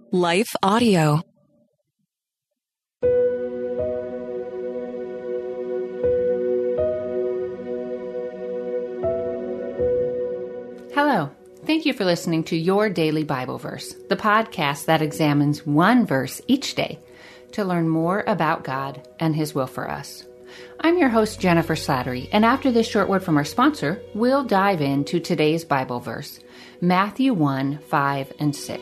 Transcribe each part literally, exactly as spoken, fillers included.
Life Audio. Hello. Thank you for listening to Your Daily Bible Verse, the podcast that examines one verse each day to learn more about God and His will for us. I'm your host, Jennifer Slattery, and after this short word from our sponsor, we'll dive into today's Bible verse, Matthew one, five, and six.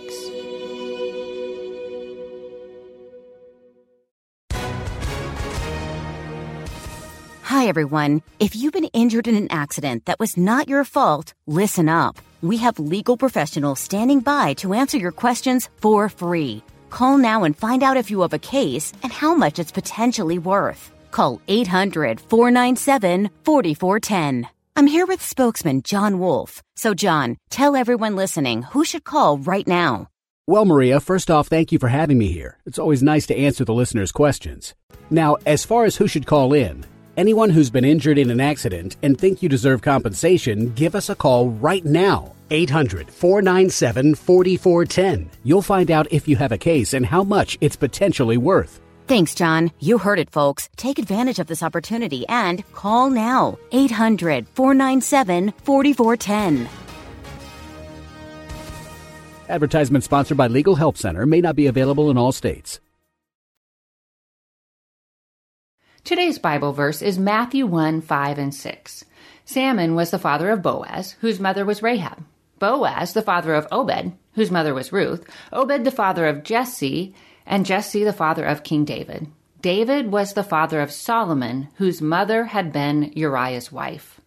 Hi, everyone. If you've been injured in an accident that was not your fault, listen up. We have legal professionals standing by to answer your questions for free. Call now and find out if you have a case and how much it's potentially worth. Call eight hundred, four nine seven, four four one zero. I'm here with spokesman John Wolf. So, John, tell everyone listening who should call right now. Well, Maria, first off, thank you for having me here. It's always nice to answer the listeners' questions. Now, as far as who should call in, anyone who's been injured in an accident and think you deserve compensation, give us a call right now. eight hundred, four nine seven, four four one zero. You'll find out if you have a case and how much it's potentially worth. Thanks, John. You heard it, folks. Take advantage of this opportunity and call now. eight hundred, four nine seven, four four one zero. Advertisement sponsored by Legal Help Center. May not be available in all states. Today's Bible verse is Matthew one, five, and six. Salmon was the father of Boaz, whose mother was Rahab. Boaz, the father of Obed, whose mother was Ruth. Obed, the father of Jesse, and Jesse, the father of King David. David was the father of Solomon, whose mother had been Uriah's wife.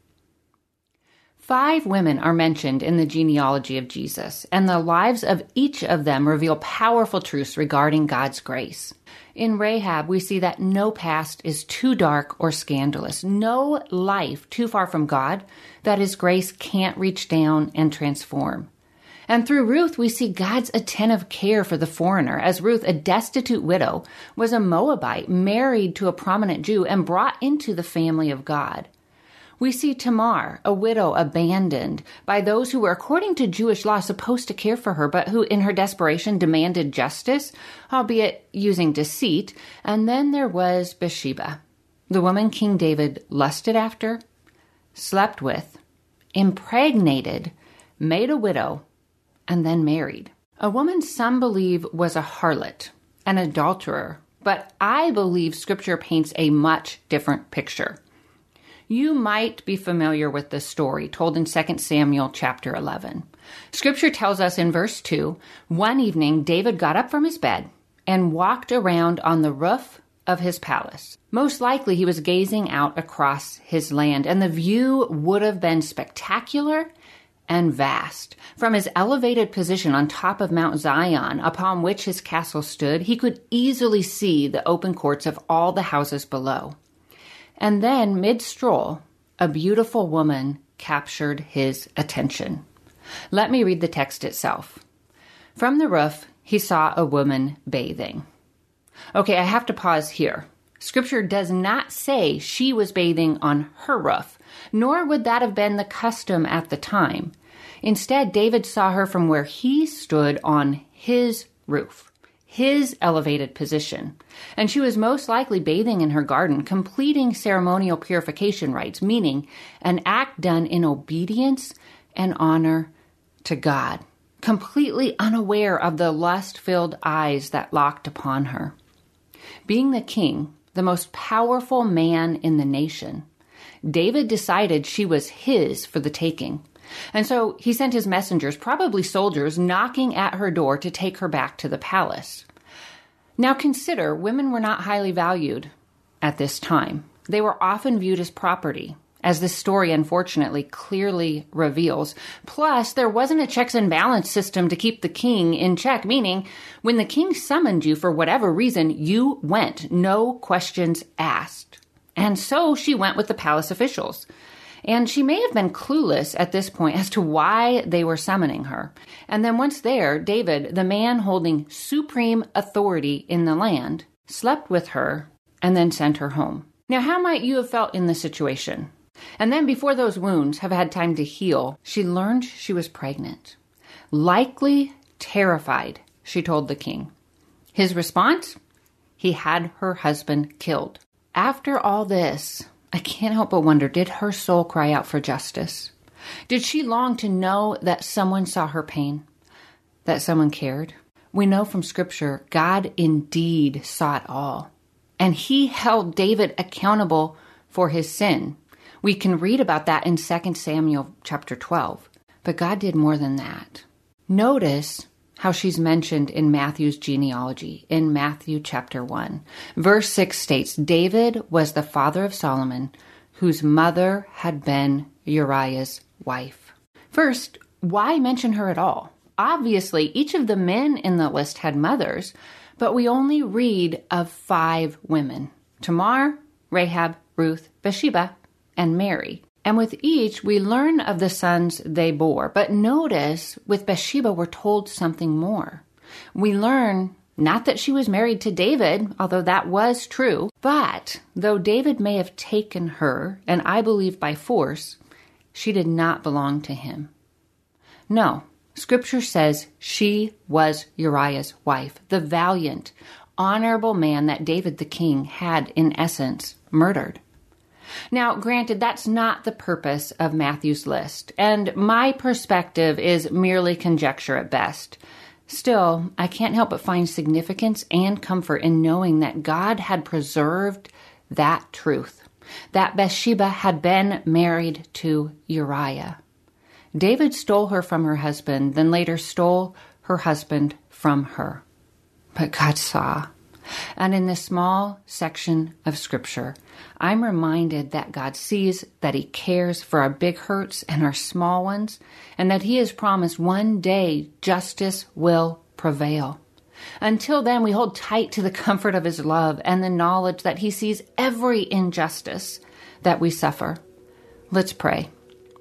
Five women are mentioned in the genealogy of Jesus, and the lives of each of them reveal powerful truths regarding God's grace. In Rahab, we see that no past is too dark or scandalous, no life too far from God that His grace can't reach down and transform. And through Ruth, we see God's attentive care for the foreigner, as Ruth, a destitute widow, was a Moabite married to a prominent Jew and brought into the family of God. We see Tamar, a widow abandoned by those who were, according to Jewish law, supposed to care for her, but who in her desperation demanded justice, albeit using deceit. And then there was Bathsheba, the woman King David lusted after, slept with, impregnated, made a widow, and then married. A woman some believe was a harlot, an adulterer, but I believe Scripture paints a much different picture. You might be familiar with this story told in Second Samuel chapter eleven. Scripture tells us in verse two, one evening David got up from his bed and walked around on the roof of his palace. Most likely he was gazing out across his land, and the view would have been spectacular and vast. From his elevated position on top of Mount Zion, upon which his castle stood, he could easily see the open courts of all the houses below. And then, mid-stroll, a beautiful woman captured his attention. Let me read the text itself. From the roof, he saw a woman bathing. Okay, I have to pause here. Scripture does not say she was bathing on her roof, nor would that have been the custom at the time. Instead, David saw her from where he stood on his roof, his elevated position, and she was most likely bathing in her garden, completing ceremonial purification rites, meaning an act done in obedience and honor to God, completely unaware of the lust-filled eyes that locked upon her. Being the king, the most powerful man in the nation, David decided she was his for the taking. And so he sent his messengers, probably soldiers, knocking at her door to take her back to the palace. Now consider, women were not highly valued at this time. They were often viewed as property, as this story unfortunately clearly reveals. Plus, there wasn't a checks and balance system to keep the king in check, meaning when the king summoned you for whatever reason, you went, no questions asked. And so she went with the palace officials. And she may have been clueless at this point as to why they were summoning her. And then once there, David, the man holding supreme authority in the land, slept with her and then sent her home. Now, how might you have felt in this situation? And then before those wounds have had time to heal, she learned she was pregnant. Likely terrified, she told the king. His response? He had her husband killed. After all this, I can't help but wonder, did her soul cry out for justice? Did she long to know that someone saw her pain, that someone cared? We know from Scripture, God indeed saw it all, and he held David accountable for his sin. We can read about that in Second Samuel chapter twelve, but God did more than that. Notice how she's mentioned in Matthew's genealogy in Matthew chapter one. Verse six states, David was the father of Solomon, whose mother had been Uriah's wife. First, why mention her at all? Obviously, each of the men in the list had mothers, but we only read of five women: Tamar, Rahab, Ruth, Bathsheba, and Mary. And with each, we learn of the sons they bore. But notice, with Bathsheba, we're told something more. We learn not that she was married to David, although that was true, but though David may have taken her, and I believe by force, she did not belong to him. No, Scripture says she was Uriah's wife, the valiant, honorable man that David the king had, in essence, murdered. Now, granted, that's not the purpose of Matthew's list, and my perspective is merely conjecture at best. Still, I can't help but find significance and comfort in knowing that God had preserved that truth, that Bathsheba had been married to Uriah. David stole her from her husband, then later stole her husband from her. But God saw. And in this small section of Scripture, I'm reminded that God sees, that he cares for our big hurts and our small ones, and that he has promised one day justice will prevail. Until then, we hold tight to the comfort of his love and the knowledge that he sees every injustice that we suffer. Let's pray.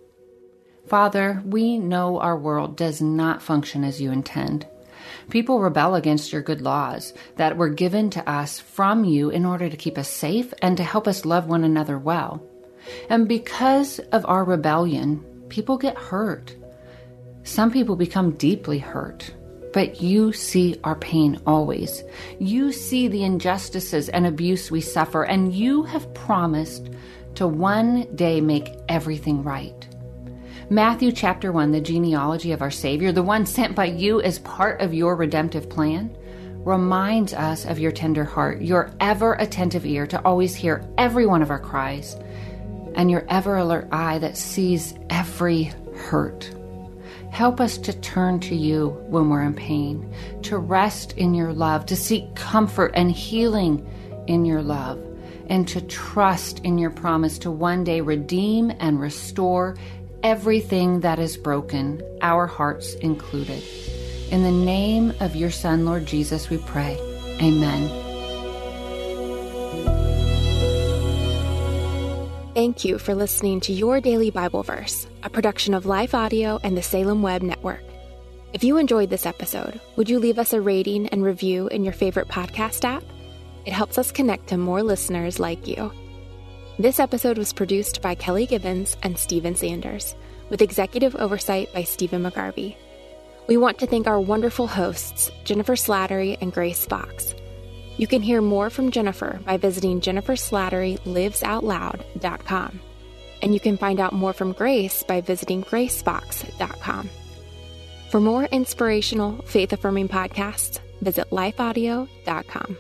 Father, we know our world does not function as you intend. People rebel against your good laws that were given to us from you in order to keep us safe and to help us love one another well. And because of our rebellion, people get hurt. Some people become deeply hurt. But you see our pain always. You see the injustices and abuse we suffer, and you have promised to one day make everything right. Matthew chapter one, the genealogy of our Savior, the one sent by you as part of your redemptive plan, reminds us of your tender heart, your ever-attentive ear to always hear every one of our cries, and your ever-alert eye that sees every hurt. Help us to turn to you when we're in pain, to rest in your love, to seek comfort and healing in your love, and to trust in your promise to one day redeem and restore everything that is broken, our hearts included. In the name of your Son, Lord Jesus, we pray. Amen. Thank you for listening to Your Daily Bible Verse, a production of Life Audio and the Salem Web Network. If you enjoyed this episode, would you leave us a rating and review in your favorite podcast app? It helps us connect to more listeners like you. This episode was produced by Kelly Gibbons and Stephen Sanders, with executive oversight by Stephen McGarvey. We want to thank our wonderful hosts, Jennifer Slattery and Grace Fox. You can hear more from Jennifer by visiting jennifer slattery lives out loud dot com. And you can find out more from Grace by visiting grace fox dot com. For more inspirational, faith-affirming podcasts, visit life audio dot com.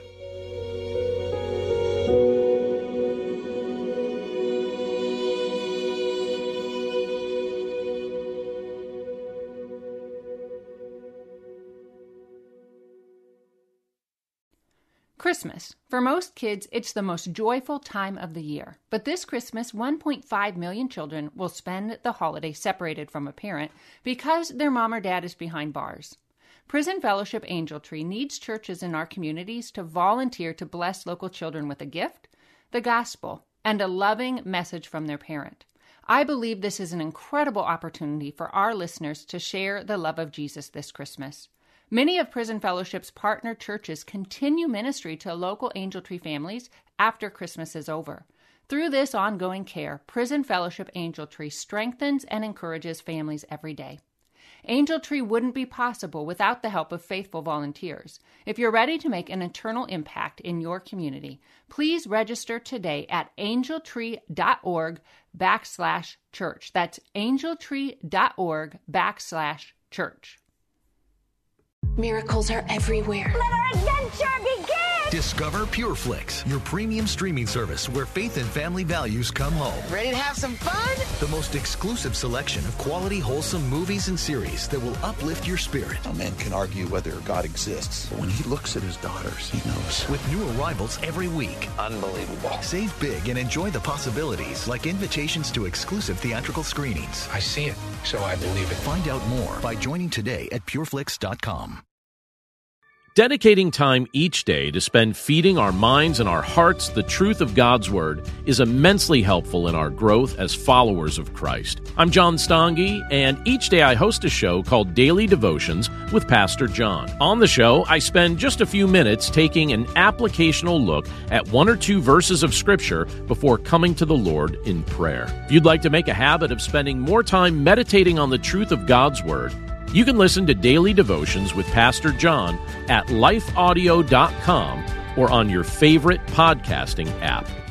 Christmas. For most kids, it's the most joyful time of the year. But this Christmas, one point five million children will spend the holiday separated from a parent because their mom or dad is behind bars. Prison Fellowship Angel Tree needs churches in our communities to volunteer to bless local children with a gift, the gospel, and a loving message from their parent. I believe this is an incredible opportunity for our listeners to share the love of Jesus this Christmas. Many of Prison Fellowship's partner churches continue ministry to local Angel Tree families after Christmas is over. Through this ongoing care, Prison Fellowship Angel Tree strengthens and encourages families every day. Angel Tree wouldn't be possible without the help of faithful volunteers. If you're ready to make an eternal impact in your community, please register today at angeltree.org backslash church. That's angeltree.org backslash church. Miracles are everywhere. Let our adventure begin! Discover PureFlix, your premium streaming service where faith and family values come home. Ready to have some fun? The most exclusive selection of quality, wholesome movies and series that will uplift your spirit. A man can argue whether God exists, but when he looks at his daughters, he knows. With new arrivals every week. Unbelievable. Save big and enjoy the possibilities, like invitations to exclusive theatrical screenings. I see it, so I believe it. Find out more by joining today at pureflix dot com. Dedicating time each day to spend feeding our minds and our hearts the truth of God's Word is immensely helpful in our growth as followers of Christ. I'm John Stange, and each day I host a show called Daily Devotions with Pastor John. On the show, I spend just a few minutes taking an applicational look at one or two verses of Scripture before coming to the Lord in prayer. If you'd like to make a habit of spending more time meditating on the truth of God's Word, you can listen to Daily Devotions with Pastor John at life audio dot com or on your favorite podcasting app.